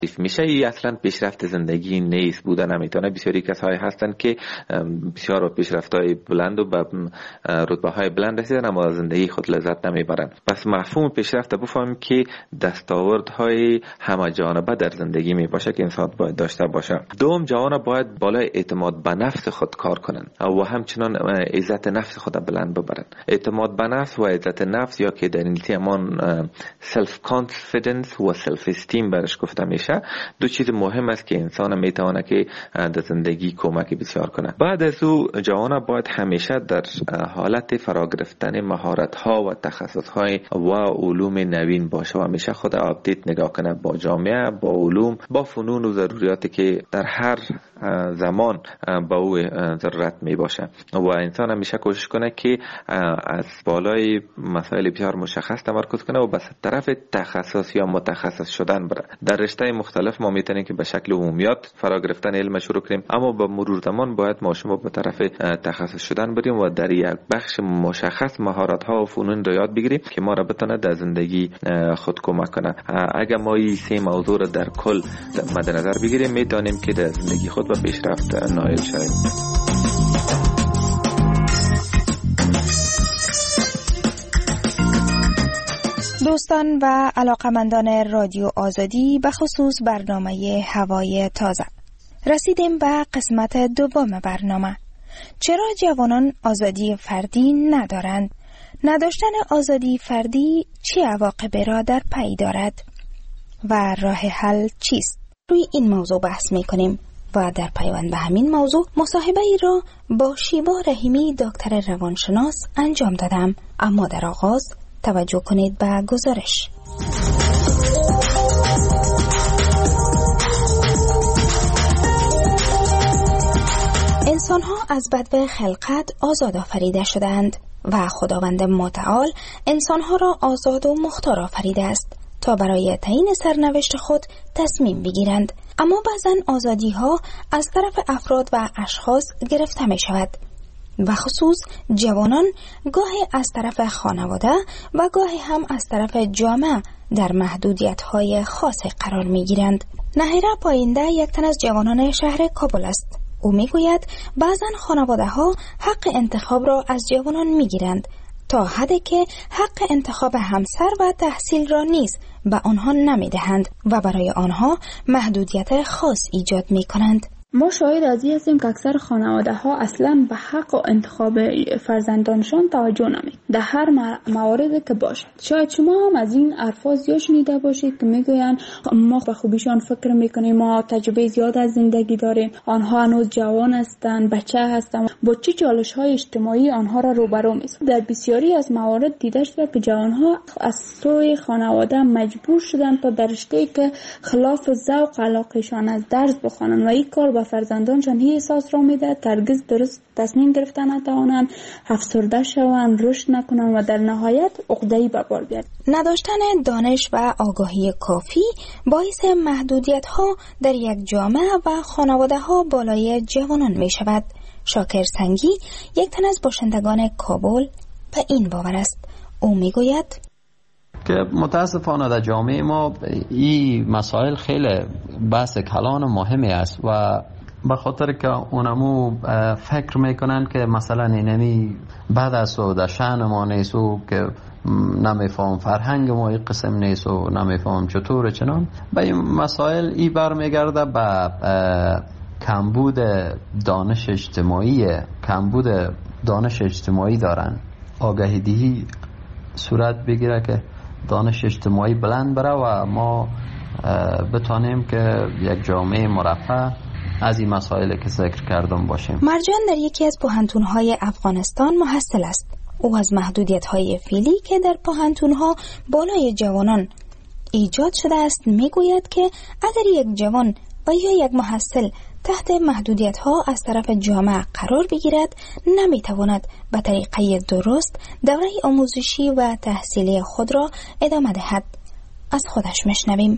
میشه. ای اصلا پیشرفت زندگی نیست، بوده نمیتونه. بسیاری کسایی هستند که بسیار پیشرفت‌های بلند و به رتبه‌های بلند رسیدن اما از زندگی خود لذت نمیبرن. پس مفهوم پیشرفت بفهمیم که دستاوردهای همه جانبه در زندگی می باشه که انسان باید داشته باشه. دوم، جوانان باید بالای اعتماد به نفس خود کار کنن و همچنان عزت نفس خود بلند ببرن. اعتماد به نفس و عزت نفس یا که در انگلیسی همان سلف کانفیدنس و سلف استیم برش گفته میشه، دو چیز مهم است که انسان میتونه که در زندگی کمک بسیار کنه. بعد از او جوانان باید همیشه در حالت فرا گرفتن مهارت ها و تخصص های و علوم نوین باشه و همیشه خود آپدیت نگاه کنه با جامعه، با علوم، با فنون و ضروریاتی که در هر زمان با او ضرورت می باشه و انسان همیشه کوشش کنه که از بالای مسائل بسیار مشخص تمرکز کنه و به طرف تخصص یا متخصص شدن بره. در رشته مختلف ما میتونیم که به شکل عمومیات فرا گرفتن علم شروع کنیم، اما با مرور زمان باید ما شما به طرف تخصص شدن بریم و در یک بخش مشخص مهارت ها و فنون رو یاد بگیریم که ما را بتونه در زندگی خود کمک کنه. اگر ما این سه موضوع را در کل مد نظر بگیریم میتونیم که در زندگی خود به پیشرفت نائل شویم. دوستان و علاقمندان رادیو آزادی، به خصوص برنامه هوای تازه، رسیدیم به قسمت دوم برنامه. چرا جوانان آزادی فردی ندارند؟ نداشتن آزادی فردی چه عواقبی را در پی دارد و راه حل چیست؟ روی این موضوع بحث می‌کنیم و در پیوند به همین موضوع مصاحبه ای را با شیوا رحیمی دکتر روانشناس انجام دادم. اما در آغاز توجه کنید به گزارش. انسان‌ها از بدو خلقت آزاد آفریده شدند و خداوند متعال انسان‌ها را آزاد و مختار آفریده است تا برای تعیین سرنوشت خود تصمیم بگیرند. اما بعضن آزادی‌ها از طرف افراد و اشخاص گرفته می شود و خصوص جوانان گاهی از طرف خانواده و گاهی هم از طرف جامعه در محدودیت‌های خاصی قرار می‌گیرند. نهیره پاینده یک تن از جوانان شهر کابل است. او می‌گوید بعضن خانواده‌ها حق انتخاب را از جوانان می‌گیرند تا حدی که حق انتخاب همسر و تحصیل را نیز به آنها نمی‌دهند و برای آنها محدودیت خاص ایجاد می‌کنند. ما شاهد از این هستیم که اکثر خانواده ها اصلا به حق و انتخاب فرزندانشان توجه نمی در هر مواردی که باشد. شاید شما هم از این الفاظ زیاد شنیده باشید که میگویند ما به خوبیشان فکر میکنیم، ما تجربه زیاد از زندگی داریم، آنها هنوز جوان هستند، بچه هستند، با چه چالش های اجتماعی آنها را روبرو می‌سازد. در بسیاری از موارد دیده شده که جوان ها از سوی خانواده مجبور شدند تا در رشته‌ای که خلاف ذوق علاقه‌شان از درس بخوانند و این کار فرزندانشان هی احساس را میده ترگز درست تصمیم گرفتن نتوانند، افسرده شوند، رشد نکنند و در نهایت عقده‌ای به بار بیاد. نداشتن دانش و آگاهی کافی باعث محدودیت ها در یک جامعه و خانواده ها بالای جوانان می شود. شاکر سنگی یک تن از باشندگان کابل به این باور است. او می گوید که متاسفانه در جامعه ما این مسائل خیلی بحث کلان و مهمی است و به خاطر که اونمو فکر میکنن که مثلا اینمی بعد از و در شأن ما نیست و که نمیفهم فرهنگ ما این قسم نیست و نمیفهم چطور چنان به این مسائل ای برمیگرده به کمبود دانش اجتماعی دارن. آگاهی دهی صورت بگیره که دانش اجتماعی بلند بره و ما بتانیم که یک جامعه مرفه از این مسائل که ذکر کردم باشیم. مرجان در یکی از پوهنتون‌های افغانستان محصل است. او از محدودیت‌های فعلی که در پوهنتون‌ها بالای جوانان ایجاد شده است میگوید که اگر یک جوان و یا یک محصل تحت محدودیت‌ها از طرف جامعه قرار بگیرد نمیتواند به طریقه درست دوره آموزشی و تحصیلی خود را ادامه دهد. از خودش میشنویم.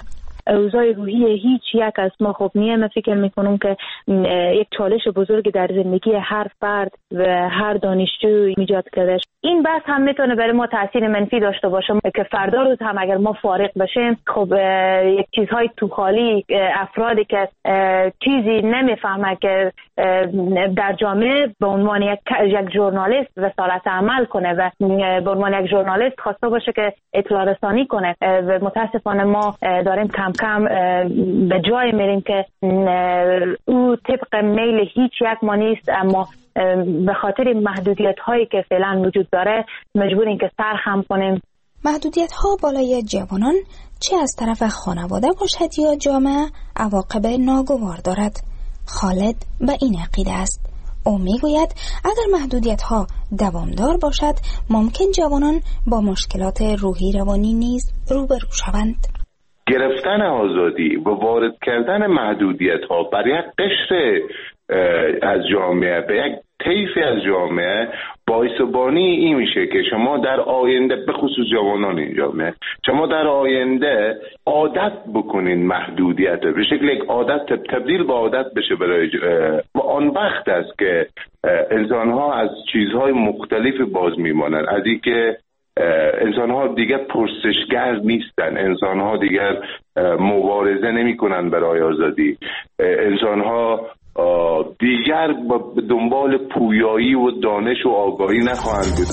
اوضاع روحی هیچ یک از ما خوب نیست. من فکر میکنم که یک چالش بزرگ در زندگی هر فرد و هر دانشجو ایجاد کرده. این بحث هم میتونه برای ما تاثیر منفی داشته باشه که فردا روز هم اگر ما فارغ بشیم، خب یک چیزهای تو خالی، افرادی که چیزی نمیفهمه که در جامعه به عنوان یک ژورنالیست رسالت عمل کنه و به عنوان یک ژورنالیست خواسته باشه که اطلاع رسانی کنه و متاسفانه ما داریم کم کم به جای میریم که او طبق میل هیچ یک ما نیست، اما به خاطر محدودیت هایی که فعلا وجود داره مجبوریم که سرخم کنیم. محدودیت ها بالای جوانان چه از طرف خانواده باشد یا جامعه عواقب ناگوار دارد. خالد به این عقیده است. او میگوید اگر محدودیت ها دوامدار باشد ممکن جوانان با مشکلات روحی روانی نیز روبرو شوند. گرفتن آزادی و وارد کردن محدودیت ها بر یک قشر از جامعه به یک طیفی از جامعه باعث بانی این میشه که شما در آینده، به خصوص جوانان این جامعه، شما در آینده عادت بکنین محدودیت به شکل یک عادت تبدیل به عادت بشه برای و آن وقت است که انسان ها از چیزهای مختلف باز میمانند، از این که انسان ها دیگر پرسشگر نیستن، انسان ها دیگر مبارزه نمی کنن برای آزادی، انسان ها دیگر به دنبال پویایی و دانش و آگاهی نخواهند بود.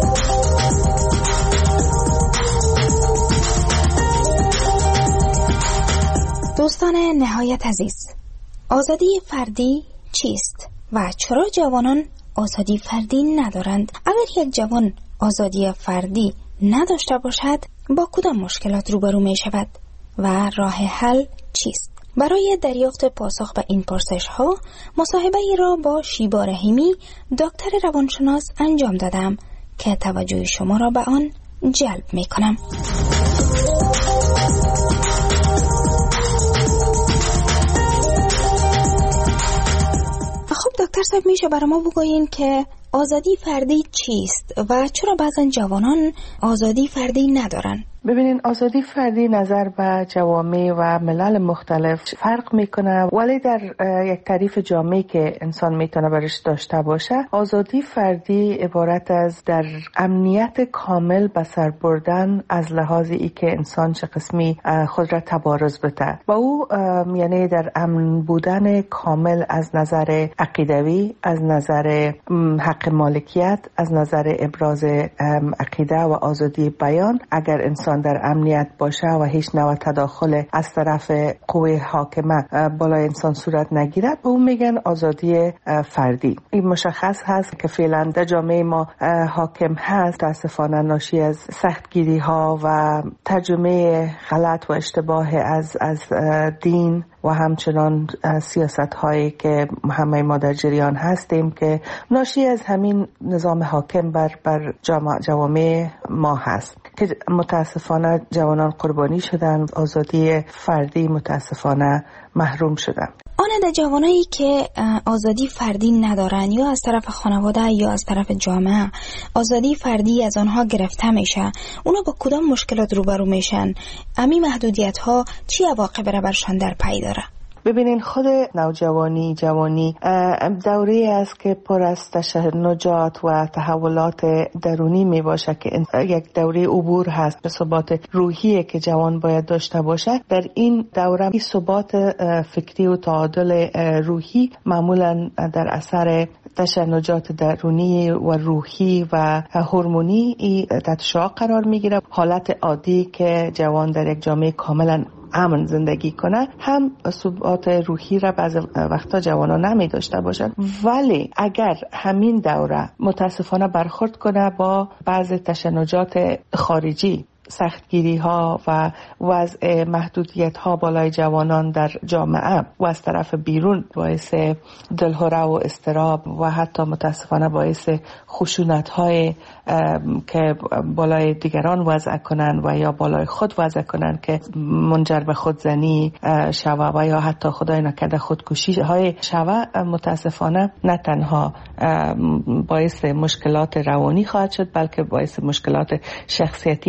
دوستان نهایت عزیز، آزادی فردی چیست و چرا جوانان آزادی فردی ندارند؟ اگر یک جوان آزادی فردی نداشته باشد با کدام مشکلات روبرو می شود و راه حل چیست؟ برای دریافت پاسخ به این پرسش ها مصاحبه ای را با شیبا رحیمی دکتر روانشناس انجام دادم که توجه شما را به آن جلب می کنم. خب دکتر صاحب، میشه برای ما بگویین که آزادی فردی چیست و چرا بعضن جوانان آزادی فردی ندارن؟ ببینین، آزادی فردی نظر به جوامع و ملل مختلف فرق میکنه، ولی در یک تعریف جامعی که انسان میتونه برش داشته باشه، آزادی فردی عبارت از در امنیت کامل به سر بردن از لحاظ ای که انسان چه قسمی خود را تبارز بده و او یعنی در امن بودن کامل از نظر عقیدوی، از نظر حق مالکیت، از نظر ابراز عقیده و آزادی بیان. اگر انسان در امنیت باشه و هیچ نوع تداخل از طرف قوه حاکمه بالای انسان صورت نگیرد، به اون میگن آزادی فردی. این مشخص هست که فعلا در جامعه ما حاکم هست، متاسفانه ناشی از سختگیری ها و ترجمه غلط و اشتباه از دین و همچنان سیاست هایی که همه ما در جریان هستیم که ناشی از همین نظام حاکم بر جوامع ما هست که متاسفانه جوانان قربانی شدن، آزادی فردی متاسفانه محروم شدن. آن جوانایی که آزادی فردی ندارن یا از طرف خانواده یا از طرف جامعه آزادی فردی از آنها گرفته میشه، اونا با کدام مشکلات روبرو میشن؟ امی محدودیت ها چی عواقب را برشان در پی داره؟ ببینین، خود نوجوانی جوانی دوره است که پر از تشنجات و تحولات درونی می باشه که یک دوره عبور هست به ثبات روحی که جوان باید داشته باشه. در این دوره ثبات فکری و تعادل روحی معمولا در اثر تشنجات درونی و روحی و هورمونی تحت شعاع قرار می گیره. حالت عادی که جوان در یک جامعه کاملا امن زندگی کنه هم ثبات روحی را بعض وقتا جوانا نمی داشته باشن، ولی اگر همین دوره متاسفانه برخورد کنه با بعض تشنجات خارجی، سختگیری ها و وضع محدودیت ها بالای جوانان در جامعه و از طرف بیرون باعث دلهره و اضطراب و حتی متاسفانه باعث خشونت های که بالای دیگران وضع کنن و یا بالای خود وضع کنن که منجر به خودزنی شوه و یا حتی خدای نکرده خودکشی های شوه، متاسفانه نه تنها باعث مشکلات روانی خواهد شد بلکه باعث مشکلات شخصیتی هم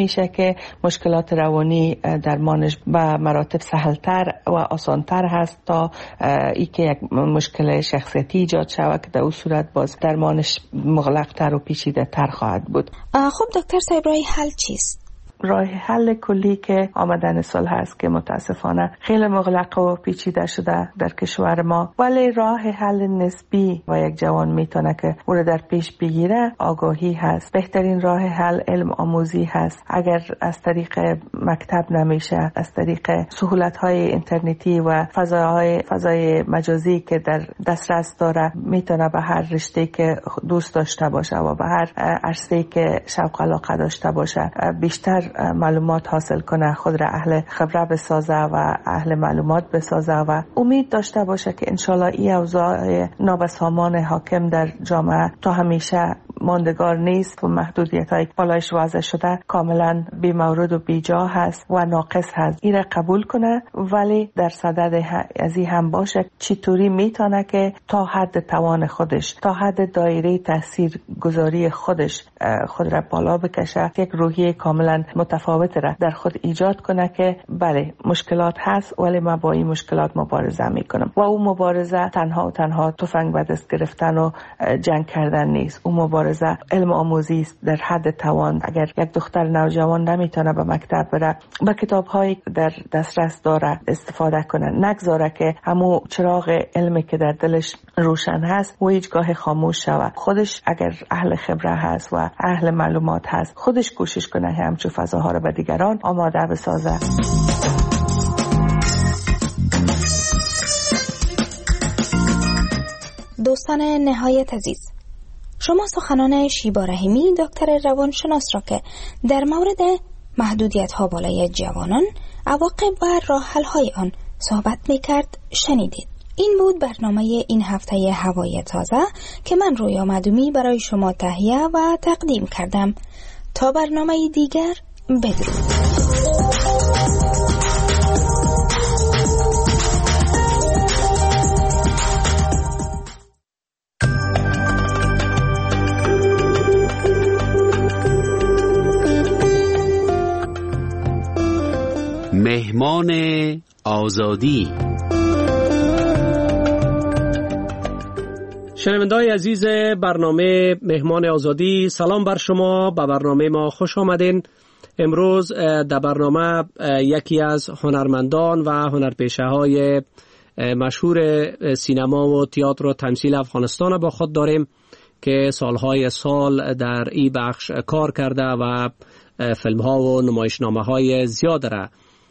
میشه که مشکلات روانی درمانش به مراتب سهلتر و آسانتر هست تا ای که یک مشکل شخصیتی ایجاد شود که در اون صورت باز درمانش مغلق‌تر و پیچیده‌تر خواهد بود. خب دکتر صاحب راه حل چیست؟ راه حل کلی که آمدن سال هست که متاسفانه خیلی مغلق و پیچیده شده در کشور ما، ولی راه حل نسبی و یک جوان میتونه که او را در پیش بگیره آگاهی هست. بهترین راه حل علم آموزی هست. اگر از طریق مکتب نمیشه، از طریق سهولت‌های اینترنتی و فضای مجازی که در دسترس داره میتونه به هر رشته که دوست داشته باشه و به هر عرصه‌ای که شوق علاقه داشته باشه بیشتر معلومات حاصل کنه، خود را اهل خبره بسازه و اهل معلومات بسازه و امید داشته باشه که انشالله این اوضاع نابسامان حاکم در جامعه تا همیشه ماندگار نیست و محدودیت‌های بالایش واضح شده کاملا بی مورد و بی جا هست و ناقص هست. این را قبول کنه، ولی در صدد از این هم باشه چطوری میتونه که تا حد توان خودش، تا حد دایره تاثیر گذاری خودش خود را بالا بکشه، یک روحیه کاملا متفاوت را در خود ایجاد کنه که بله مشکلات هست ولی من با این مشکلات مبارزه میکنم. و اون مبارزه تنها تفنگ به دست گرفتن و جنگ کردن نیست. اون مبارزه علم آموزی است در حد توان. اگر یک دختر نوجوان نمیتونه به مکتب بره، با کتاب‌هایی در دسترس داره استفاده کنه، نگذاره که همون چراغ علمی که در دلش روشن هست و هیچگاه خاموش شود. خودش اگر اهل خبره هست و اهل معلومات هست، خودش کوشش کنه همچون فضاها رو به دیگران آماده بسازه. دوستان نهایت عزیز، شما سخنان شیبا رحیمی دکتر روانشناس را که در مورد محدودیت‌ها بالای جوانان، عواقب و راه حل‌های آن صحبت می‌کرد شنیدید. این بود برنامه این هفته هوای تازه که من رویا مدومی برای شما تهیه و تقدیم کردم. تا برنامه دیگر بدرود. مهمان آزادی. شنونده‌های عزیز برنامه مهمان آزادی، سلام بر شما. به برنامه ما خوش آمدین. امروز در برنامه یکی از هنرمندان و هنرپیشه‌های مشهور سینما و تئاتر و تمثیل افغانستان با خود داریم که سالهای سال در این بخش کار کرده و فیلم‌ها و نمایشنامه‌های زیاد را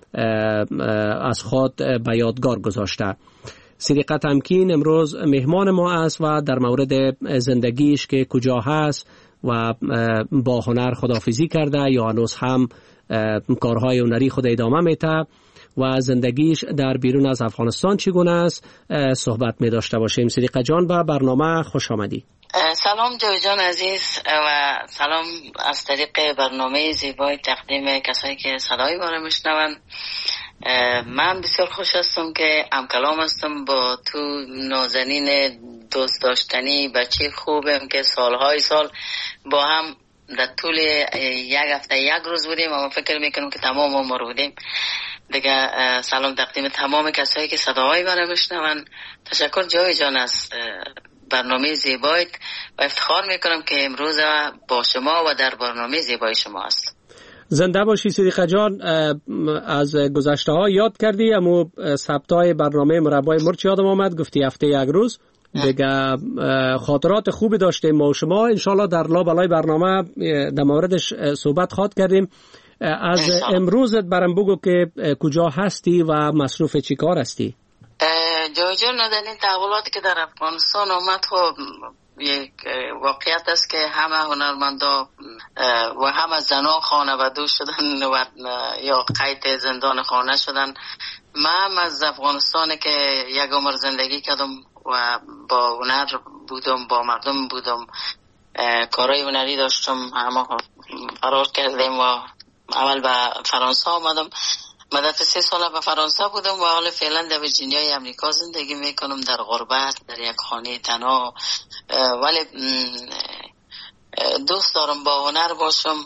از خود به یادگار گذاشته. صدیق تمکین امروز مهمان ما است و در مورد زندگیش که کجا هست و با هنر خداحافظی کرده یا هنوز هم کارهای هنری خود ادامه میده و زندگیش در بیرون از افغانستان چگونه است صحبت می داشته باشیم. صدیق جان به برنامه خوش آمدی. سلام جوی جان عزیز و سلام از طریق برنامه زیبای تقدیم کسایی که صدای ما را میشنوند. من بسیار خوش هستم که همکلام هستم با تو نازنین دوست داشتنی بچه خوبم که سالهای سال با هم در طول یک هفته یک روز بودیم اما فکر میکنم که تمام عمر بودیم دیگه. سلام تقدیم تمام کسایی که صداهای ما را میشنوند. تشکر جوی جان از برنامه زیبایت و افتخار میکنم که امروز با شما و در برنامه زیبای شما هست. زنده باشی صدیق جان. از گذشته ها یاد کردی اما ثبتای برنامه مربای مرچ یادم آمد، گفتی هفته یک روز دیگه. خاطرات خوبی داشتیم ما و شما. انشالله در لابلای برنامه در موردش صحبت خواهد کردیم. از امروزت برام بگو که کجا هستی و مصروف چی کار هستی؟ جوی جان این تحولاتی که در افغانستان آمد خب یک واقعیت است که همه هنرمندا و همه زنان خانواده شدن و یا قید زندان خانه شدن. من از افغانستان که یک عمر زندگی کردم و با هنر بودم، با مردم بودم، کارهای هنری داشتم، همه فرار کردیم و اول به فرانسه آمدم. مدت 3 سال به فرانسه بودم و حالا فعلا در ویرجینیای امریکا زندگی میکنم، در غربت، در یک خانه تنها. ولی دوست دارم با هنر باشم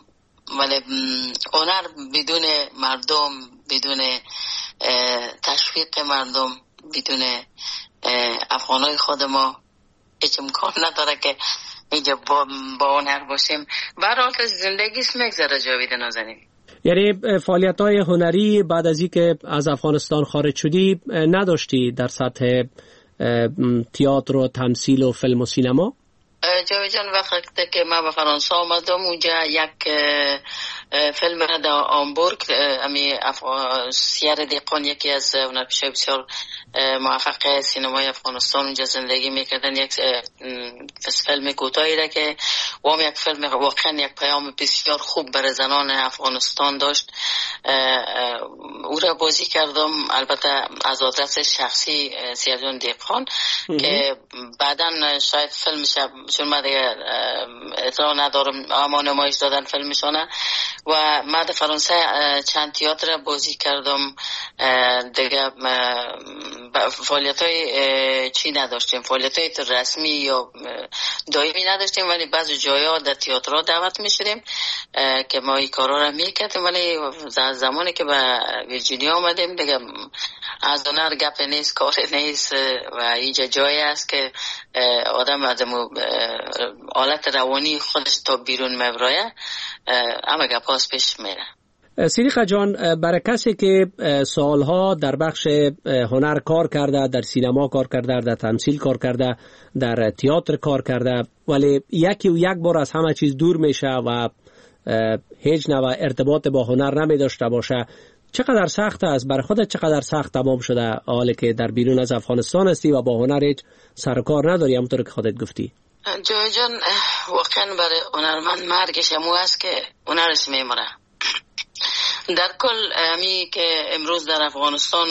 ولی هنر بدون مردم، بدون تشویق مردم، بدون افغانای خود ما هیچ امکان نداره که اینجا با هنر باشیم. برای زندگی میگذره جاوید نازنین. یعنی فعالیت‌های هنری بعد از اینکه از افغانستان خارج شدی نداشتی در سطح تئاتر و تمثیل و فیلم و سینما؟ جاوید جان وقتی که من به فرانسه آمدم اونجا یک فیلم را در آمبورگ سیر دیقان یکی از هنرپیشه‌های بسیار موفق سینمای افغانستان اونجا زندگی میکردن، یک فیلم کوتاهی را که وام یک فیلم واقعا یک پیام بسیار خوب برای زنان افغانستان داشت. او را بازی کردم، البته از آدرس شخصی سیرجان دیقان که بعدا شاید فیلمش چون من دیگه اطلاع ندارم اما نمایش دادن فیلمشانه و من در فرانسه چند تئاتر بازی کردم دیگه. فعالیت‌های چی نداشتیم، فعالیت‌های رسمی یا دائمی نداشتیم، ولی بعضی جاها در تئاترها دعوت می‌شدیم که ما این کارا رو می‌کردیم. ولی زمانی که به ویرجینیا آمدیم دیگه از هنر گپ نیست، کار نیست و اینجا جایی است که آدم از حالت روانی خودش تا بیرون میبره، اما گپاس پیش میره. صدیقه جان، برای کسی که سالها در بخش هنر کار کرده، در سینما کار کرده، در تمثیل کار کرده، در تئاتر کار کرده، ولی یکی و یک بار از همه چیز دور میشه و هیچ نوع ارتباط با هنر نمی داشته باشه، چقدر سخت است؟ برای خودت چقدر سخت تمام شده حالی که در بیرون از افغانستان هستی و با هنر هیچ سر و کار نداری همونطور که خودت گفتی؟ جای جان واقعا برای هنرمند مرگش همو است که هنرش میمره. در کل امی که امروز در افغانستان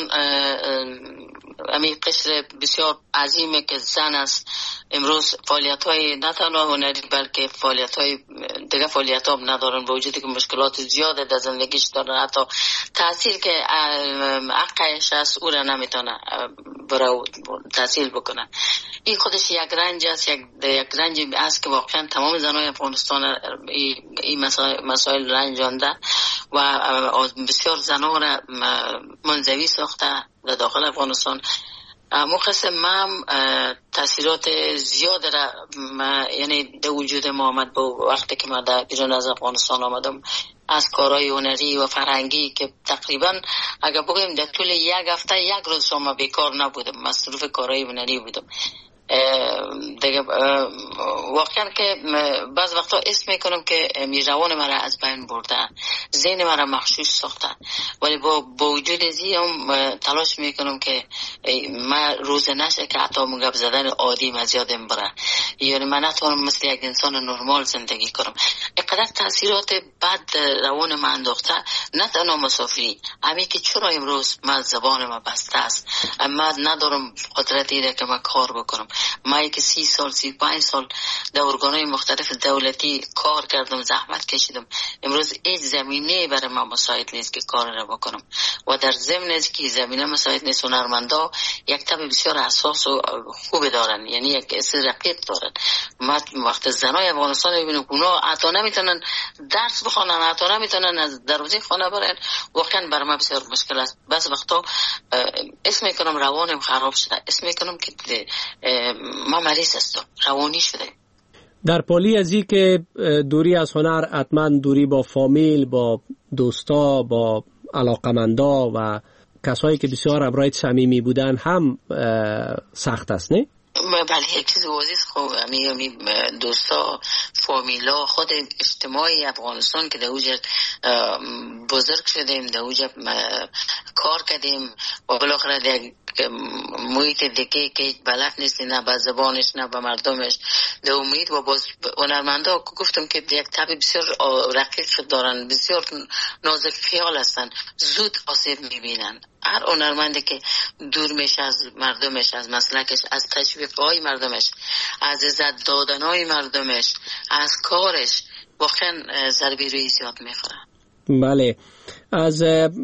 امی قشر بسیار عظیمه که زن است، امروز فعالیت‌های نه تنها هنری بلکه فعالیت‌های دیگه فعالیت‌ها ندارن، با وجودی که مشکلات زیاده در زندگیش دارن، حتی تحصیل که حقش است او را نمیتونه برای تحصیل بکنه. این خودش یک رنج است، یک رنج است که واقعا تمام زنای افغانستان این مسائل رنجانده و بسیار زنها را منزوی ساخته در داخل افغانستان. مقصد من تاثیرات زیاد را یعنی در وجود ما آمد با وقتی که من در بیرون از افغانستان آمدم، از کارهای هنری و فرهنگی که تقریبا اگر بگویم در طول یک هفته یک روز شما بیکار نبودم، مصروف کارهای هنری بودم. دیگه واقعا که بعض وقتا اسم میکنم که روان مرا از بین برده، ذهن مرا مغشوش ساخته، ولی با وجود ازیم تلاش میکنم که من روز نشه که حتی مگب زدن عادی من زیادم بره، یعنی من نتونم مثل یک انسان نرمال زندگی کنم. اینقدر تاثیرات بد روان من انداخته، نه تنها مسافری، همین که چرا امروز من زبان من بسته است، من ندارم قدرتی ده که من کار بکنم. من که 30 سال 35 سال در ارگان‌های مختلف دولتی کار کردم، زحمت کشیدم، امروز هیچ زمینه برای من مساعد نیست که کار را بکنم و در ضمن از که زمینه مساعد نیست، هنرمندا یک طبع بسیار حساس و خوب دارن، یعنی یک اصل رقیق دارن. ما وقت زنای افغانستان ببینیم اونا حتی نمیتونن درس بخونن، حتی نمیتونن از دروازه خانه برن، واقعا برای من بسیار مشکل است. بس وقتا اسم میکنم روانم خراب شده، اسم میکنم که ما مریض هستم، روانی شده. در پالی از این که دوری از هنر حتما دوری با فامیل، با دوستا، با علاقمندا و کسایی که بسیار همراه صمیمی بودن هم سخت است، نه؟ بله، یک چیز عزیز خوب همی دوستا، فامیلا، خود اجتماعی افغانستان که در اوجه بزرگ شدیم، در اوجه کار کردیم و بالاخره در محیط دیگه که بلد نیستی، نه به زبانش نه به مردمش، در امید و باز هنرمندا گفتم که یک طبع بسیار رقیق دارن، بسیار نازک خیال هستن، زود آسیب میبینن. هر هنرمندی که دور میشه از مردمش، از مسلکش، از تشویق‌های مردمش، از عزت دادن‌های مردمش، از کارش، واقعا ضربه روی زیاد میخوره. بله، از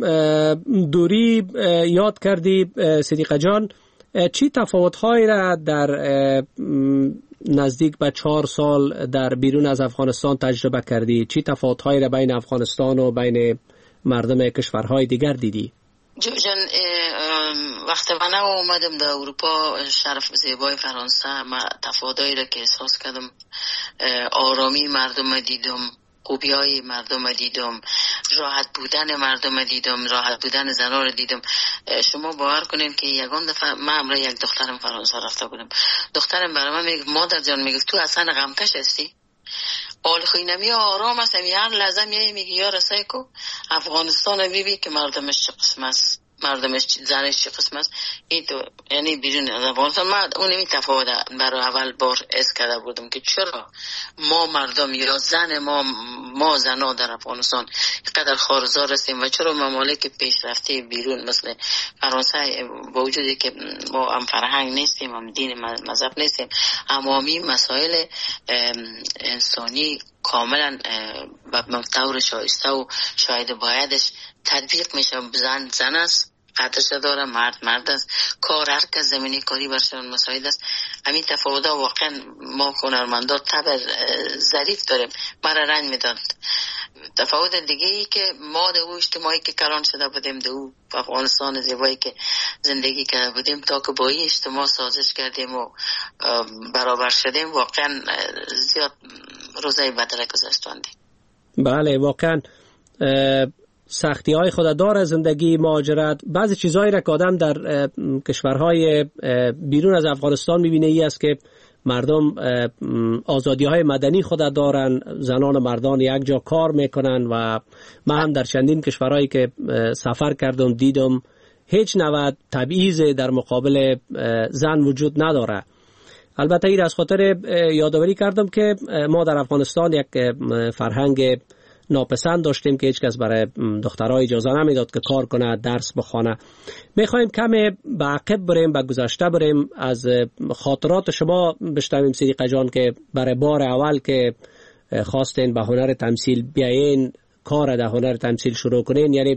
دوری یاد کردی صدیقه جان، چی تفاوت‌هایی را در نزدیک به 4 سال در بیرون از افغانستان تجربه کردی، چی تفاوت‌هایی را بین افغانستان و بین مردم کشورهای دیگر دیدی؟ جان وقتی من اومدم در اروپا شرف زیبای فرانسه، ما تفاوتایی را که احساس کردم، آرامی مردم دیدم، خوبیای مردم دیدم، راحت بودن مردم دیدم، راحت بودن زنها رو دیدم. شما باور کنین که یگان دفعه من امروز یک دخترم فرانسه رفته بودم، دخترم برای من میگه مادر جان، میگه تو اصلا غمکش هستی؟ حال خوینمی آرام است، هر لحظه میگه یا رسای کو افغانستان بیبی که مردمش چه قسم است، مردمش زنش چه قسم است. این تو یعنی بیرون از افغانستان من اونمی تفاوت برای اول بار اس کرده بودم که چرا ما مردم یا زن ما زنها در افغانستان اینقدر خارزار هستیم و چرا ممالک پیشرفته بیرون مثل فرانسه با وجودی که ما هم فرهنگ نیستیم، هم دین مذهب نیستیم، اما مسائل انسانی کاملا به طور شایسته و شاید بایدش تطبیق میشه. زن است، قدرش داره، مرد است، کار هر کس زمینی کاری برشان مساعد است. همین تفاوت واقعا ما هنرمندا طبع ظریف داریم، مرا رنج میداد. تفاوت دیگه ای که ما در اجتماعی که کلان شده بودیم، در افغانستان زیبایی که زندگی کرده بودیم، تا که با این اجتماع سازش کردیم و برابر شدیم، واقعا زیاد روزای بدره گذاشتاندیم. بله واقعا سختی های خود داره زندگی مهاجرت. بعضی چیزهایی را که آدم در کشورهای بیرون از افغانستان میبینه ای است که مردم آزادی های مدنی خود دارن، زنان و مردان یک جا کار میکنن و من هم در چندین کشورهایی که سفر کردم دیدم هیچ نوع تبعیض در مقابل زن وجود نداره. البته این از خاطر یادآوری کردم که ما در افغانستان یک فرهنگ ناپسند داشتیم که هیچ کس برای دخترها اجازه نمیداد که کار کنه، درس بخونه. میخوایم کم به عقب بریم، به گذشته بریم، از خاطرات شما بشنویم صدیقه جان که برای بار اول که خواستین به هنر تمثیل بیاین، کار در هنر تمثیل شروع کنین، یعنی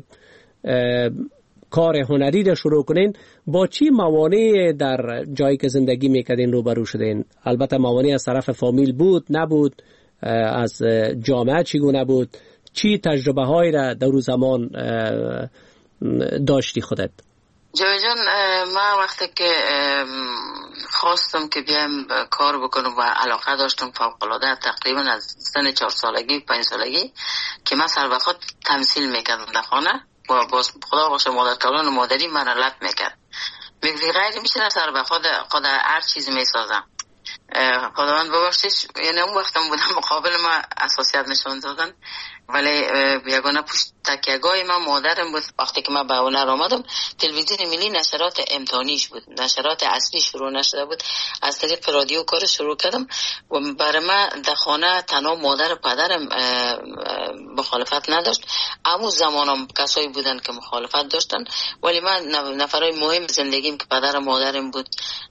کار هنری را شروع کنین، با چی موانعی در جایی که زندگی میکردین روبرو شدین؟ البته موانعی از طرف فامیل بود، نبود؟ از جامعه چگونه بود؟ چی تجربه هایی را در اون زمان داشتی خودت؟ جوی جان، من وقتی که خواستم که بیام کار بکنم و علاقه داشتم فوق‌العاده، تقریبا از سن 4 سالگی 5 سالگی که من سر به خود تمثیل میکردم در خانه و باز خدا باشه مادر کلان و مادری من علت میکرد، میگه غیر میشه سر به خود هر چیز میسازم. خداوند ببخشش، یعنی اون وقتم بودم مقابل ما اساسیت نشون دادن، ولی یگانه پشت تکیه‌گاه من مادرم بود. وقتی که من به هنر آمدم، تلویزیون ملی نشرات امتحانیش بود، نشرات اصلی شروع نشده بود، از طریق رادیو کار شروع کردم و برای من در خانه تنها مادر پدرم مخالفت نداشت. اما زمانم کسایی بودن که مخالفت داشتن، ولی من نفرای مهم زندگیم که پدر و مادرم بود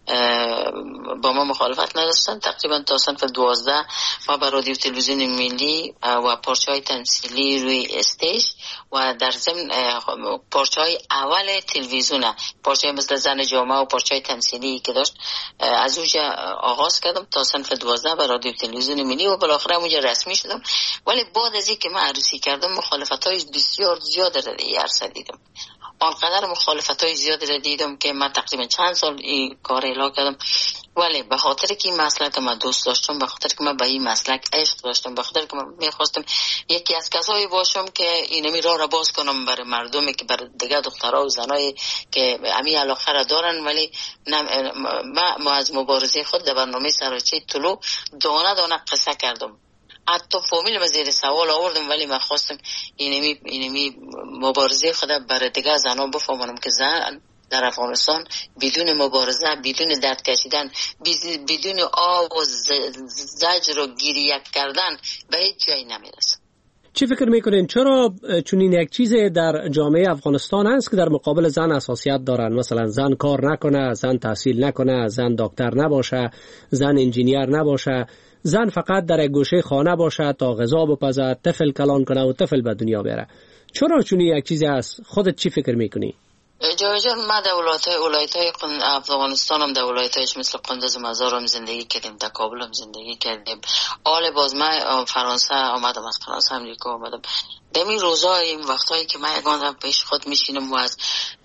با ما مخالفت نداشتن. تقریبا تا صنف 12 ما به رادیو تلویزیون ملی و پارچه‌های تمثیلی روی استیج و در ضمن پارچه‌های اول تلویزیون، پارچه‌های مثل زن جامعه و پارچه‌های تمثیلی که داشت، از اونجا آغاز کردم تا صنف 12 به رادیو تلویزیون ملی و بالاخره اونجا رسمی شدم. ولی بعد از اینکه من عروسی کردم مخالفت‌های بسیار زیاد را عرضه دیدم، آنقدر مخالفت‌های زیاد را دیدم که من تقریبا چند سال این کار اعلام کردم. ولی به خاطر که این مسلک من دوست داشتم، به خاطر که من به این مسلک عشق داشتم، به خاطر که من میخواستم یکی از کسایی باشم که اینمی راه را باز کنم برای مردمی که برای دیگه دخترها و زنایی که همین علاقه را دارن، ولی ما از مبارزه خود در برنامه سراچه طلوع دانه دانه قصه کردم، حتی فامیل ما زیر سوال آوردم، ولی من خواستم اینمی مبارزه خود برای دیگه زنان بفهمونم که زن در افغانستان بدون مبارزه، بدون درد کشیدن، بدون آه و زجر و گریه کردن به هیچ جایی نمیرسه. چی فکر میکنین چرا چنین یک چیز در جامعه افغانستان هست که در مقابل زن حساسیت دارن؟ مثلا زن کار نکنه، زن تحصیل نکنه، زن دکتر نباشه، زن انجینیر نباشه، زن فقط در یک گوشه خانه باشه تا غذا بپزه، طفل کلان کنه و طفل به دنیا بره. چرا چنین یک چیزی هست؟ خودت چی فکر میکنی؟ جایجان ما در ولایت‌های افغانستان هم در ولایت‌هایش مثل قندوز مزار هم زندگی کردیم، در کابل هم زندگی کردیم. حال باز من فرانسه آمدم، از فرانسه امریکا آمدم. دمی روزا این وقتایی که من یگان پیش خود میشینم و از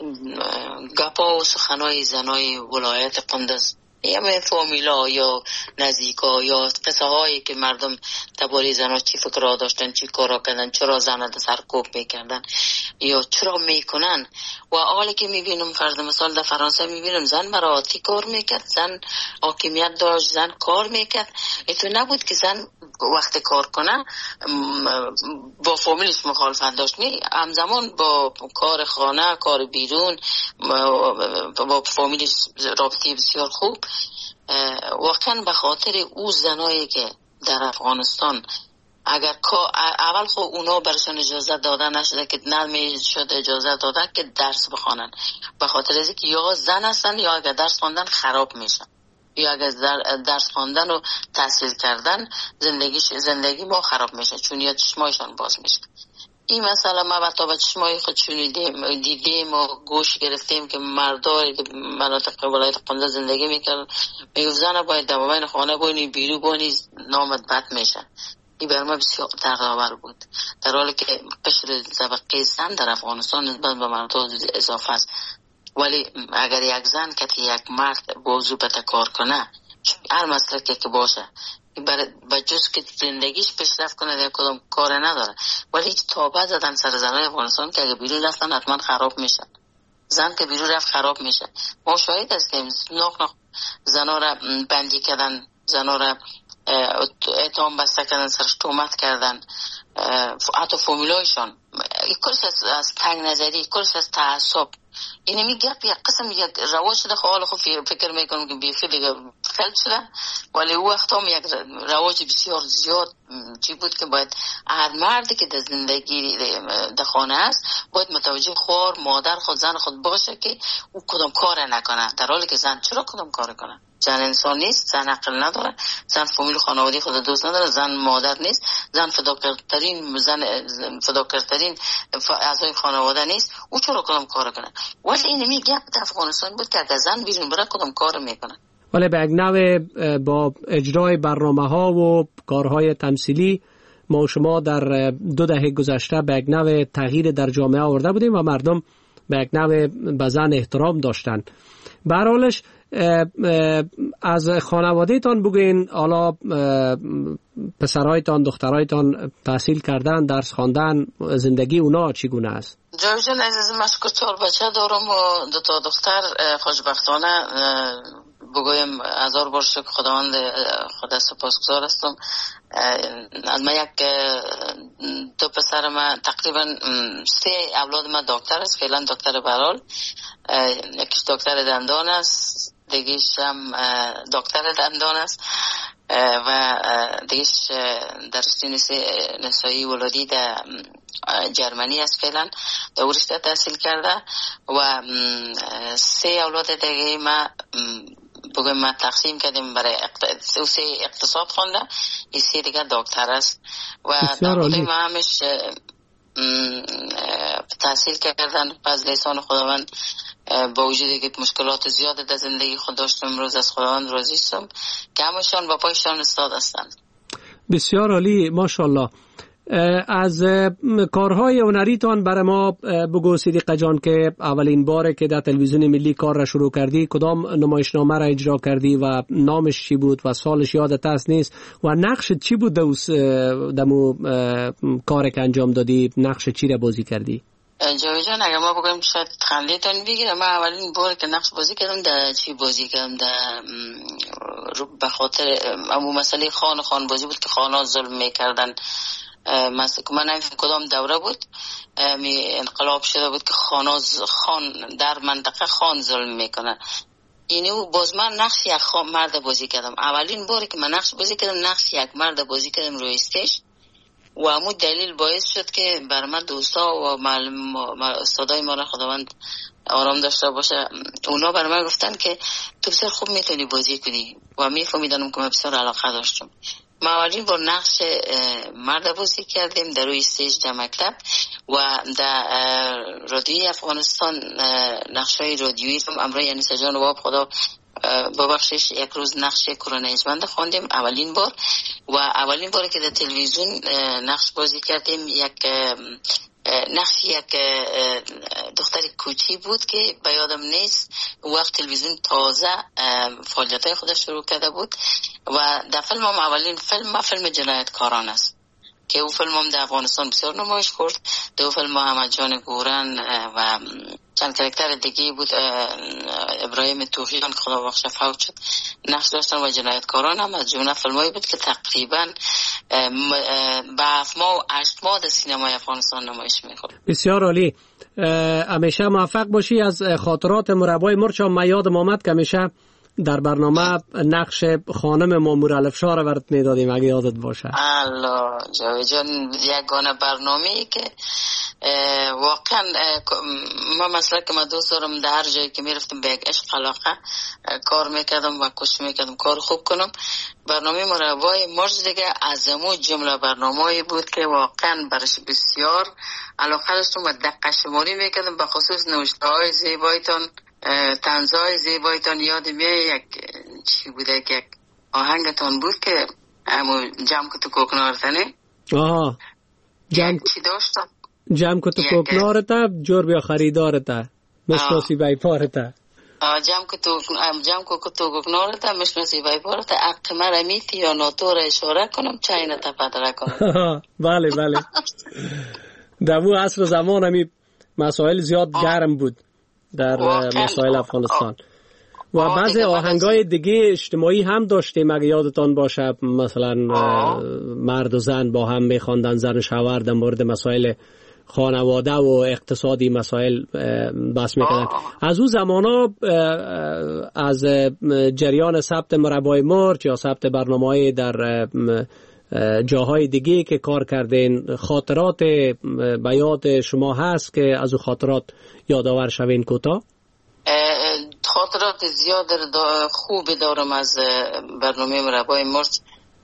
گپا و سخنای زنای ولایت قندوز یا فامیلا یا نزدیکا یا قصه هایی که مردم درباره زنها چی فکرها داشتن، چی کارا کردن، چرا زن سرکوب میکردن یا چرا میکنن. و حالی که میبینم فرض مثال در فرانسه میبینم زن مراتی کار میکرد، زن حاکمیت داشت، زن کار میکرد. تو نبود که زن وقت کار کنه با فامیلش مخالفت داشت، همزمان با کار خانه، کار بیرون، با فامیلش رابطه بسیار خوب. واقعا به خاطر او زنایی که در افغانستان اگر اول خب اونا برشان اجازه داده نشده که نمیشد اجازه داده که درس بخوانن، به خاطر از اینکه یا زن هستن یا اگر درس خواندن خراب میشن، یا اگر درس خواندن و تحصیل کردن زندگی ما خراب میشه، چون یا چشمایشان باز میشه. این مسئله ما با چشمای خود دیدیم و گوش گرفتیم که مردای مناطق ولایت قندوز زندگی میکردن، میگفت زن باید در خانه بونی، بیرو بونی، نامت بد میشه. این بر ما بسیار دردآور بود، در حالی که قشر طبقه زن در افغانستان نسبت به مناطق اضافه است. ولی اگر یک زن که یک مرد بازو بده کار کنه، هر مسلکی که باشه، به جز که زندگیش پیشرفت کنه در کدام کار نداره. ولی هیچ تابه زدن سر زنای افغانستان که اگه بیرون رفتن حتما خراب میشن. زن که بیرون رفت خراب میشه. ما شاهد است که ناخ زنا را بندی کردن، زنا را اتهام بسته کردن، سرش تهمت کردن، حتی فامیلایشان. کلش از تنگ نظری، کلش از تعصب. این میگه یک قسم یک رواج شده، حالا خب فکر میکنم که بیخی دیگه خلط شده، ولی او وقت هم یک رواج بسیار زیاد چی بود که باید هر مردی که در زندگی در خانه است باید متوجه خور مادر خود زن خود باشه که او کدام کار نکنه، در حالی که زن چرا کدام کار کنه؟ زن انسان نیست، زن عقل نداره، زن فامیل خانوادگی خود دوست نداره، زن مادر نیست، زن فداکارترین اعضای خانواده نیست، او چرا کدام کار کنه؟ ولی این میگه در افغانستان بود که اگر زن بیرون بره کدام کار میکنه. ولی به یک نوع با اجرای برنامه‌ها و کارهای تمثیلی ما شما در 2 دهه گذشته به یک نوع تغییر در جامعه آورده بودیم و مردم به یک نوع به زن احترام داشتن. به هر حالش از خانواده تان بگوین، حالا پسرهایتان دخترهایتان تحصیل کردن، درس خواندن، زندگی اونا چگونه است؟ جان عزیز، من 4 بچه دارم و 2 تا دختر. خوشبختانه بگویم 1000 بار شکر خداوند خدا سپاسگزار هستم. از من 2 پسر من تقریبا 3 اولاد من دکتر است. فعلا دکتر برال، یکیش دکتر دندان است، دیگه‌ش هم دکتر دندان است و دیگه‌ش درس نسایی ولادی در جرمنی است. فعلا در اروشتا تحصیل کرده و 3 اولاد دیگه ما بگویم ما تقسیم کردیم برای 3 اقتصاد خونده، این 3 دیگه دکتر است و دکتر ما همش تحصیل کردن. از لیسان خداوند با وجودی که مشکلات زیاده در زندگی خود داشتم، امروز از خداوند راضی هستم که همشان با پایشان استاد هستند. بسیار عالی، ماشاءالله. از کارهای هنریتان برای ما بگو صدیقه جان که اولین باره که در تلویزیون ملی کار را شروع کردی کدام نمایشنامه را اجرا کردی و نامش چی بود و سالش یادت است نیست و نقشت چی بود دمو کاری که انجام دادی؟ نقش چی را بازی کردی؟ جاوی جان اگر ما بگویم شاید خندیتان بگیره، من اولین بار که نقش بازی کردم در چی بازی کردم، در به خاطر امو مسئله خان بازی بود که خانا ظلم میکردن. من نمیدونم کدام دوره بود انقلاب شده بود که خان در منطقه خان ظلم میکنن. اینو باز من نقش یک مرد بازی کردم. اولین باری که من نقش بازی کردم نقش یک مرد بازی کردم روی استیج و همون دلیل باعث شد که بر من دوستا و استادای ما را خداوند آرام داشته باشه، اونا بر من گفتن که تو بسیار خوب میتونی بازی کنی و میفهمیدم که من بسیار علاقه داشتم. ما اولین بار نقش مرد بازی کردیم در روی استیج در مکتب و در رادیوی افغانستان نقشای رادیویی رو امروز یعنی سجان واب خدا ببخشش یک روز نقش کرونیزمند خواندیم اولین بار و اولین بار که در تلویزیون نقش بازی کردیم نقش یک دختر کوچی بود که به یادم نیست وقت تلویزیون تازه فعالیت‌های خودش شروع کرده بود و در فیلم هم اولین فیلم جنایتکاران است که او فیلم هم در افغانستان بسیار نمایش خورد. دو فیلم محمد جان گورن و چند کرکتر دیگه بود، ابراهیم توخیان خدا بخشه فوت شد نقش داشتن و جنایتکاران هم از جمله فیلمایی بود که تقریبا به 7 ماه و 8 ماه در سینمای افغانستان نمایش می‌خورد. بسیار عالی، همیشه موفق باشی. از خاطرات مربای مرچ هم یادم آمد که همیشه در برنامه نقش خانم مامور الفشار رو برات میدادیم اگه یادت باشه. الله جاوید جان، یگانه برنامه‌ای که واقعا ما مثلا که ما دوست دارم در هر جایی که میرفتم به یک عشق علاقه کار میکردم و کوشش میکردم کار خوب کنم. برنامه مربای مرچ دیگه از امو جمله برنامه‌ای بود که واقعا برش بسیار علاقه داشتم و دقیق شماری میکردم، به خصوص نوشته‌های زیبایتان، طنزهای زیبایتان. یاد میاد یک چی بوده که یک آهنگتان بود که همون جمع کتو کوکنارتنه. آها، چی داشتم؟ جمع کتو کوکنارتا جور بیا خریدارتا مشناسی بای پارتا. جمع کتو کوکنارتا مشناسی بای پارتا. اق مرمیتی یا ناتور اشاره کنم چاینه تا پدره کنم. بله بله. در اون عصر زمان همی مسائل زیاد گرم بود در مسائل افغانستان و بعضی آهنگای دیگه اجتماعی هم داشتیم اگه یادتان باشه، مثلا مرد و زن با هم میخواندن، زن و شوهر در مورد مسائل خانواده و اقتصادی مسائل بحث میکردن. از اون زمانا از جریان ثبت مربای مرچ یا ثبت برنامه‌های در جاهای دیگه که کار کردین، خاطرات به یاد شما هست که از اون خاطرات یادآور شوین کوتاه؟ خاطرات زیاد خوب دارم از برنامه مربای مرچ،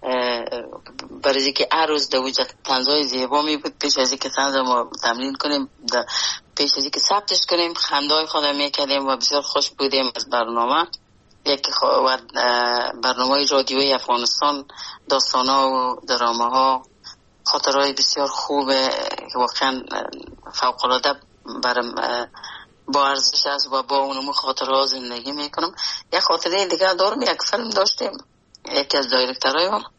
برای که هر روز دوجه طنزهای زیبا می بود. پیش از اینکه طنز ما تمرین کنیم، پیش از اینکه ثبتش کنیم خنده‌های خودم میکردیم و بسیار خوش بودیم از برنامه. یکی برنامه رادیویی افغانستان، داستان‌ها و درامه‌ها، خاطرهای بسیار خوبه که واقعا فوق‌العاده برام با ارزش است و با اونم خاطرها زندگی میکنم. یک خاطره دیگه دارم، یک فیلم داشتیم، یکی از دایرکتورای ما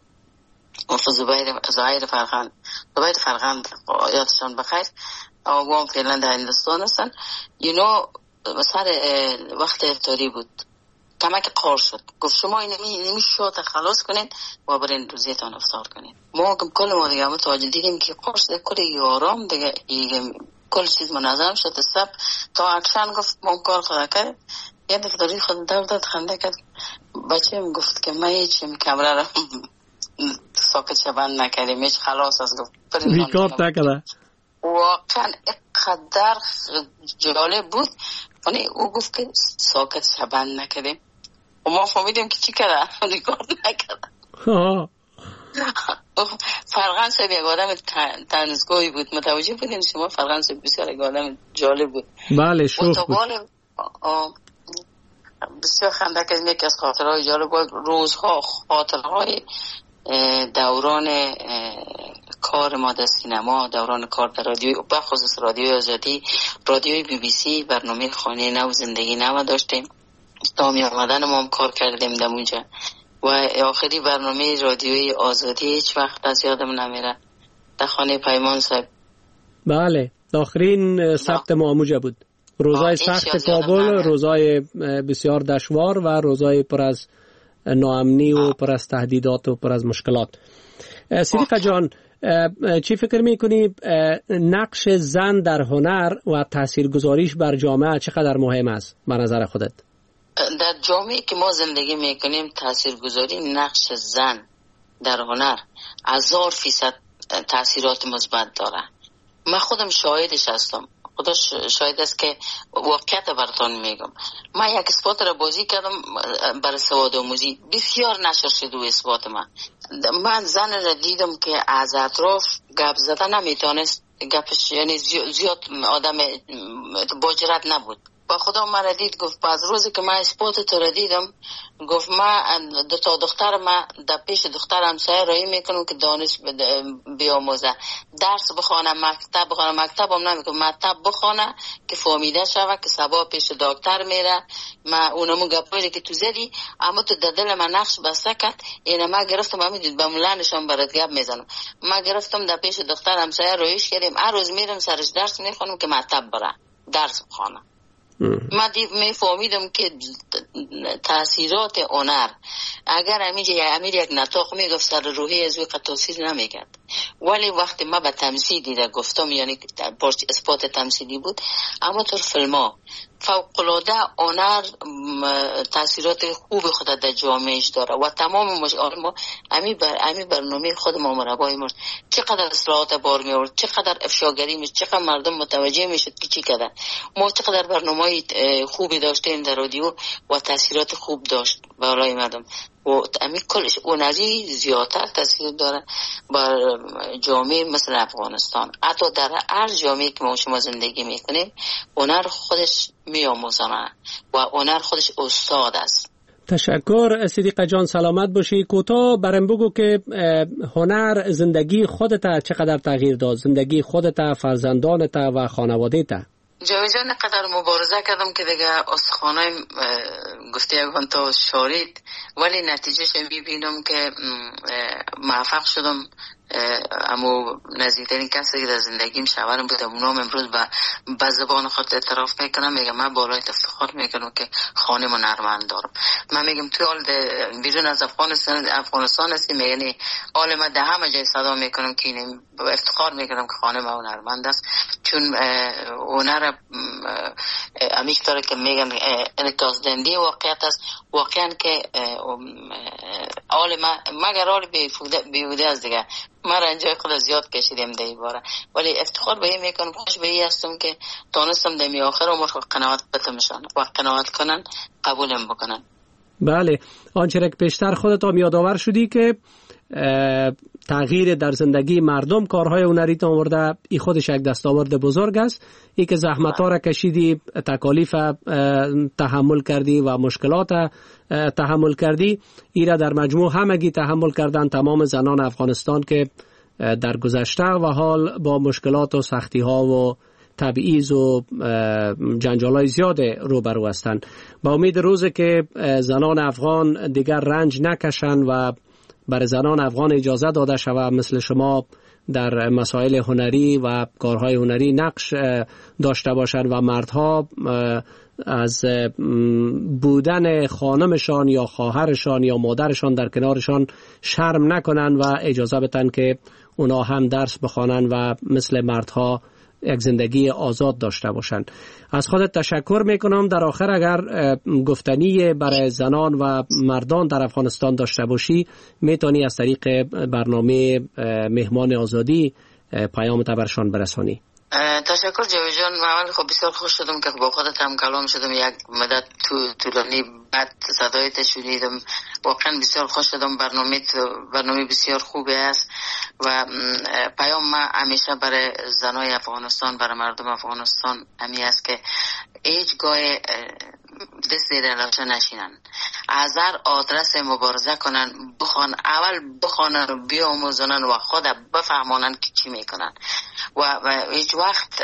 زهیر فرغند یادشان بخیر، و هم فعلا در هندوستان هستن. سر وقت افطاری بود، کمک قار شد، گفت شما اینمی شات خلاص کنین و برین روزیتان افطار کنین. ما کل ما دیگه متوجه دیدیم که قار شده، کل یارام دیگه کل چیز منظم شد. سب تا اکشن گفت ما کار خدا کرد، یه دفتری خود داد خنده کرد. بچه هم گفت که من هیچیم کمره را ساکت شبند نکردیم، هیچ خلاص از گفت ریکارد نکرده. واقعا اقدر جالب بود. او گفت که ساکت شبند نکردیم و ما فهمیدیم که چی کرده، ریکارد نکرده. فرغان صاحب یک آدم تنزگوی بود، متوجه بودین شما؟ فرغان صاحب بسیار یک آدم جالب بود. بله شوخ بود. بسیار خنده کردیم. یکی از خاطرهای جالب بود روزها خاطرهای دوران کار ما در سینما، دوران کار در رادیو، بخصوص رادیوی آزادی، رادیوی BBC، برنامه خانه نو زندگی نو داشتیم. تا می آمدن ما هم کار کردیم در اونجا و آخری برنامه رادیوی آزادی هیچ وقت از یادم نمیره، در خانه پیمان صاحب. بله آخرین ثبت ما اونجا بود. روزای سخت کابل، روزای بسیار دشوار و روزای پر از ناامنی و پر از تهدیدات و پر از مشکلات. صدیقه جان، چی فکر میکنی نقش زن در هنر و تاثیرگذاریش بر جامعه چقدر مهم است به نظر خودت؟ در جامعه که ما زندگی میکنیم تاثیرگذاری نقش زن در هنر 1000% تاثیرات مثبت داره. من خودم شاهدش هستم. خودش شاید است که واقعیت براتون میگم. من یک اثبات را بازی کردم برای سواد آموزی، بسیار نشر شد و اثبات من زن را دیدم که از اطراف گپ زده نمیتونست، گپش یعنی زیاد آدم باجرت نبود. با خدا مرا دید گفت از روزی که من اثبات تو را دیدم، گفت من دو تا دختر من در پیش دختر همسایه رایی میکنم که دانش بیاموزه، درس بخوانه، مکتب بخوانه، مکتب هم نمیکنم، مکتب بخوانه که فهمیده شوه که سبا پیش دکتر میره. من اونمو گپایی که تو زدی اما تو در دل من نقش بسته کرد. اینه من گرفتم همین به ملانشان برات گپ میزنم. من گرفتم در پیش دختر همسایه رایش کردیم، هر روز میرم سرش درس میخونم که مکتب بره درس بخوانه. من میفهمیدم که تاثیرات هنر اگر امیر یک نطاق میگفت سر روحی از وی تاثیر نمیکرد، ولی وقتی ما به تمثیل دیده گفتم، یعنی اثبات تمثیلی بود، اما تو فیلم ها فوق‌العاده هنر تاثیرات خوب خود در جامعهش داره و تمام امی برنامه خود ما مربای مرد چقدر اصلاحات بار می آورد، چقدر افشاگری میشه، چقدر مردم متوجه میشد که چی کرده. ما چقدر برنامه خوبی داشتیم در رادیو و تاثیرات خوب داشت برای مردم و امی کلش هنری زیادتر تاثیر داره بر جامعه مثل افغانستان. حتی در هر جامعه که ما شما زندگی میکنیم هنر خودش میآموزانه و هنر خودش استاد است. تشکر صدیقه جان، سلامت باشی. کوتاه برام بگو که هنر زندگی خودت چقدر تغییر داد، زندگی خودت، فرزندانت و خانواده‌ت؟ جاوید جان قدر مبارزه کردم که دیگه استخوانای گفته یکان تا شارید، ولی نتیجهش میبینم که موفق شدم. اما نزدیکترین کسی که در زندگیم شوهرم بود، اونم امروز به زبان خود اعتراف میکنم، میگم من بالای افتخار میکنم که خانه من هنرمند دارم. من میگم توی حال بیرون از افغانستان هستیم، یعنی حال من ده همه جای صدا میکنم که افتخار میکنم که خانه من هنرمند است، چون هنر همیشه داره که میگن انعکاس دهنده واقعیت است. واقعا که حال من مگر حال بیهوده است دیگه، من رنجای خود زیاد کشیدم در این باره، ولی افتخار به این میکنم، خوش به این هستم که تانستم دمی آخر عمر قناعت بتمشان و قناعت کنن قبولم بکنن. بله، آنچه که پیشتر خودت هم یادآور شدی که تغییر در زندگی مردم کارهای هنری تا آورده، این خودش یک دستاورد بزرگ است. ای که زحمت‌ها را کشیدی، تکالیف تحمل کردی و مشکلات تحمل کردی، این را در مجموع همگی تحمل کردن تمام زنان افغانستان که در گذشته و حال با مشکلات و سختی‌ها و تبعیض و جنجال‌های زیاد روبرو هستند. با امید روزی که زنان افغان دیگر رنج نکشند و برای زنان افغان اجازه داده شود مثل شما در مسائل هنری و کارهای هنری نقش داشته باشند و مردها از بودن خانمشان یا خواهرشان یا مادرشان در کنارشان شرم نکنند و اجازه بدن که اونا هم درس بخوانند و مثل مردها یک زندگی آزاد داشته باشند. از خودت تشکر میکنم. در آخر اگر گفتنی برای زنان و مردان در افغانستان داشته باشی، میتونی از طریق برنامه مهمان آزادی پیام برشان برسانی. تشکر جاوید جان. من خب بسیار خوش شدم که با خودت هم کلام شدم، یک مدت طولانی بعد صدایت شنیدم، واقعا بسیار خوش شدم. برنامه بسیار خوبی است و پیام ما همیشه برای زنای افغانستان، برای مردم افغانستان همی است که هیچگاه دست زیر لاشه نشینن، از هر آدرس مبارزه کنن، اول بخوانن، بیاموزنن و خود بفهمانن که چی میکنن و هیچ وقت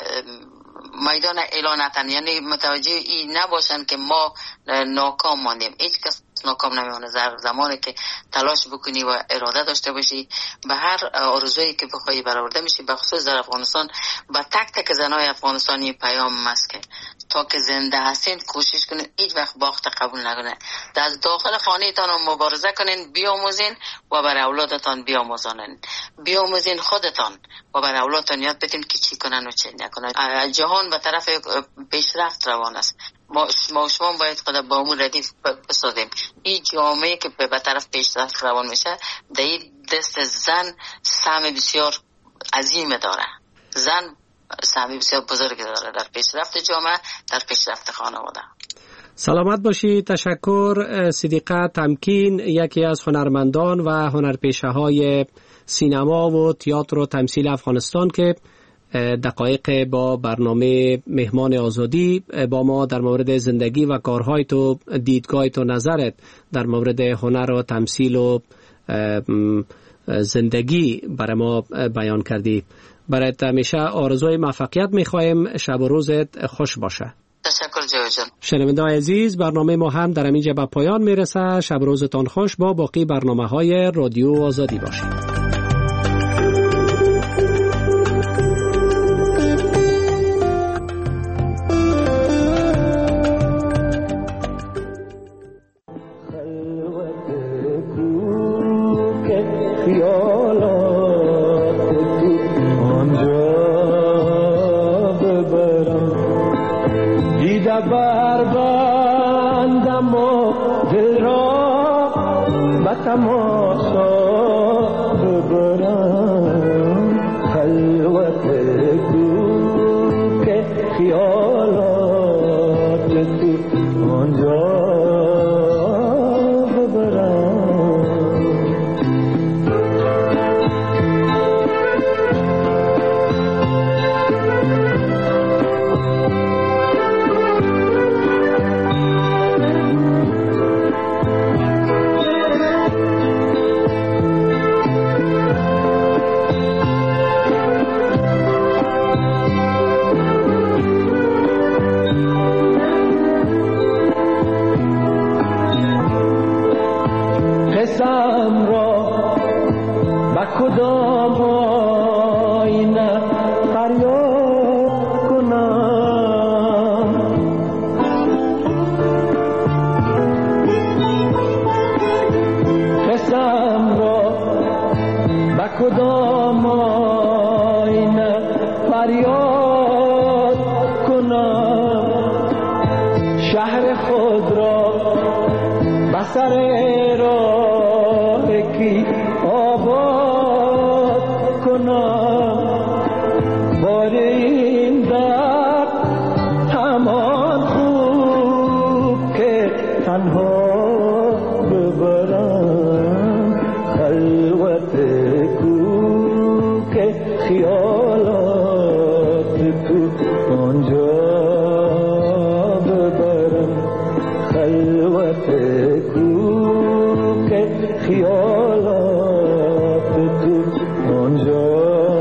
میدان اعلانتن، یعنی متوجه این نباشن که ما ناکام ماندیم. هیچ کس ناکام نمیمونه. زمانی که تلاش بکنی و اراده داشته باشی به هر آرزویی که بخوای برآورده میشی. به خصوص در افغانستان با تک تک زنای افغانستانی پیام است که تا که زنده هستین کوشش کنین هیچ وقت باخت قبول نکنین، از داخل خانه تان مبارزه کنین، بیاموزین و بر اولادتان بیاموزین خودتان و بر اولادتان یاد بدین که چی کنن و چی نکنن. جهان به طرف پیشرفت روان است. ما شما باید خود با امور ردیف بسازیم. این جامعه که به طرف پیشرفت روان میشه در این دست زن سهم بسیار عظیم داره. زن سهمی بسیار بزرگی داره در پیشرفت جامعه، در پیشرفت خانواده. سلامت باشی. تشکر. صدیقه تمکین یکی از هنرمندان و هنرپیشه‌های سینما و تئاتر و تمثیل افغانستان که دقایق با برنامه مهمان آزادی با ما در مورد زندگی و کارهای تو، دیدگاه تو، نظرت در مورد هنر و تمثیل و زندگی برای ما بیان کردی. برایت همیشه آرزوی موفقیت می‌خوایم. شب و روزت خوش باشه. تشکر جواد جان. شنونده عزیز، برنامه ما هم در اینجا به پایان میرسه. شب روزتان خوش. با باقی برنامه‌های رادیو آزادی باشید. بندم و دل را به تماشا ببرم، خلوت کو که خیالات تو آنجا ببرم. قسم را با کدام آینه فریاد کنم، قسم را با کدام آینه فریاد کنم، شهر خود را به سر آباد کنم. بار این در همان خوب که تنها ببرم، خلوت کو که خیالات تو آنجا ببرم، خلوت کو که خیالات تو آنجا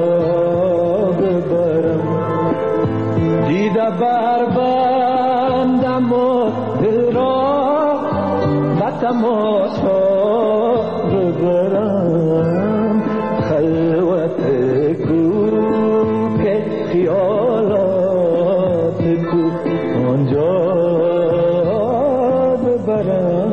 ببرم. دیده بر بندم و دل را به تماشا ببرم، خلوت کو که خیالات تو آنجا ببرم.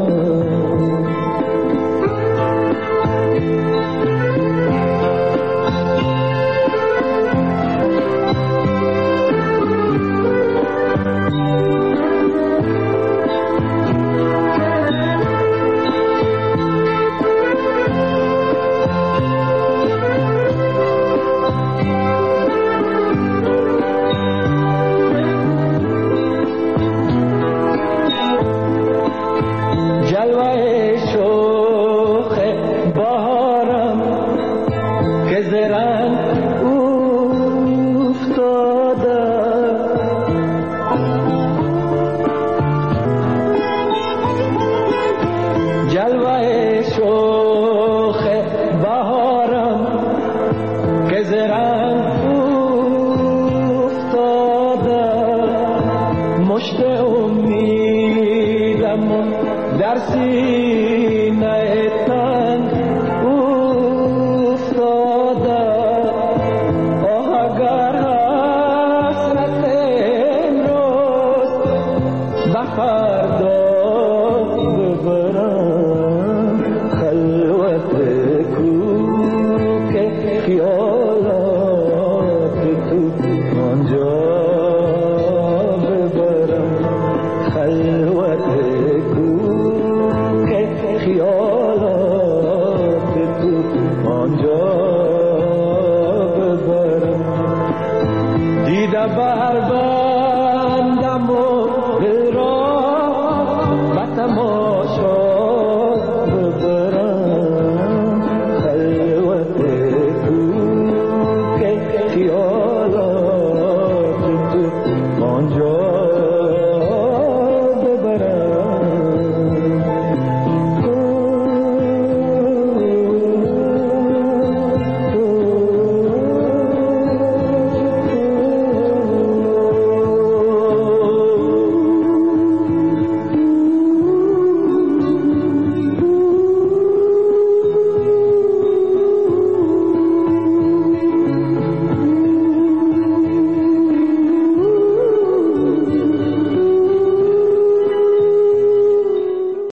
مشت امیدم در سینه